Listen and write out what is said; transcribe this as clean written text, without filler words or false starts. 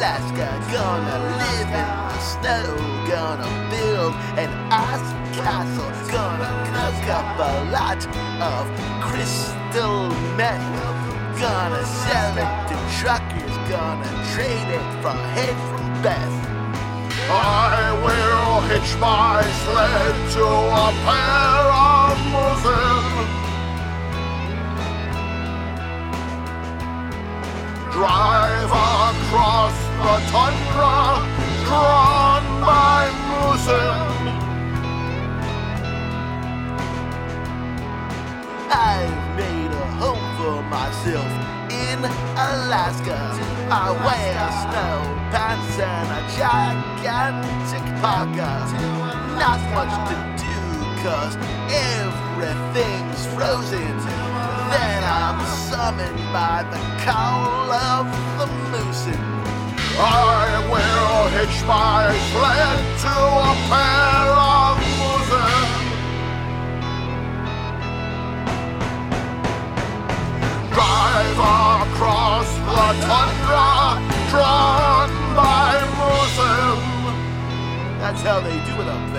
Alaska, gonna live in the snow, gonna build an ice castle, gonna cook up a lot of crystal meth, gonna sell it to truckers, gonna trade it for hay from Beth. I will hitch my sled to a pair of mooses, drive across the tundra, drawn by mooses. I've made a home for myself in Alaska. I wear snow pants and a gigantic parka. Not much to do, 'cause everything's frozen. Then I'm summoned by the call of the moosin'. I will hitch my sled to a pair of mooses, drive across the tundra, drawn by mooses. That's how they do it up